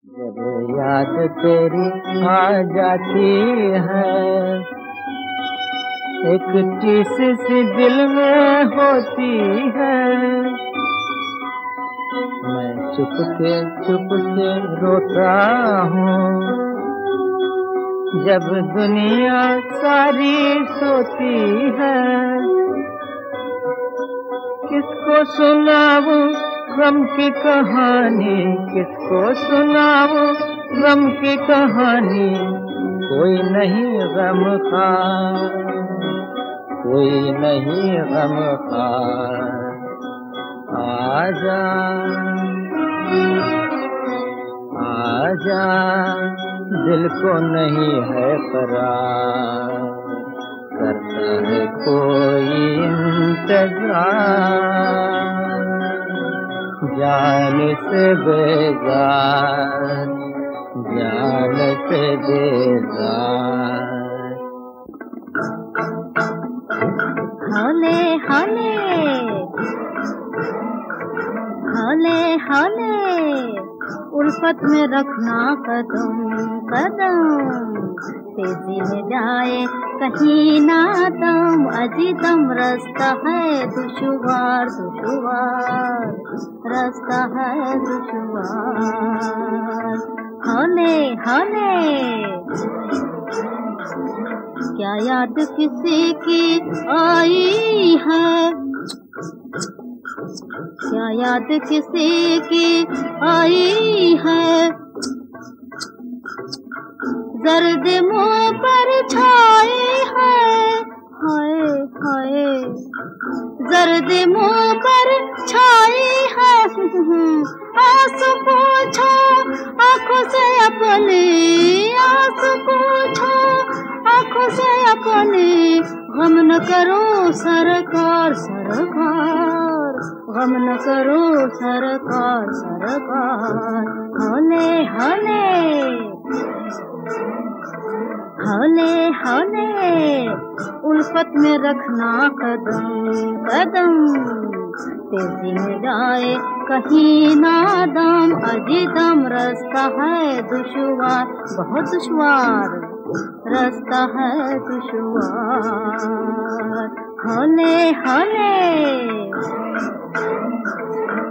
जब याद तेरी आ जाती है, एक टीस सी दिल में होती है, मैं चुप के रोता हूँ। जब दुनिया सारी सोती है, किसको सुनाऊं गम की कहानी, किसको सुनाऊं गम की कहानी। कोई नहीं गमखार, कोई नहीं गमखार। आजा आजा, दिल को नहीं है करार, करता है कोई इंतजार, जान से बेजार, जान से बेजार। हौले हौले हौले हौले, उल्फत में रखना कदम कदम, तेजी में जाए कहीं ना दम, अजी दम रास्ता है दुश्वार दुश्वार, रास्ता है दुश्वार। हौले हौले, क्या याद किसी की आई है, क्या याद किसी की आई है, जर्द मुँह पर छाई है, हाय हाय, जर्द मुँह पर छाई है। आंसू पूछो आँखों से अपनी, आंसू पूछो आँखों से अपनी, गम न करो सरकार सरकार, गम न करो सरकार सरकार। हौले हौले हौले हौले, उल्फत में रखना कदम कदम, तेजी में जाए कहीं ना दम, अजी दम रास्ता है दुश्वार, बहुत दुश्वार रास्ता है दुश्वार। हौले हौले।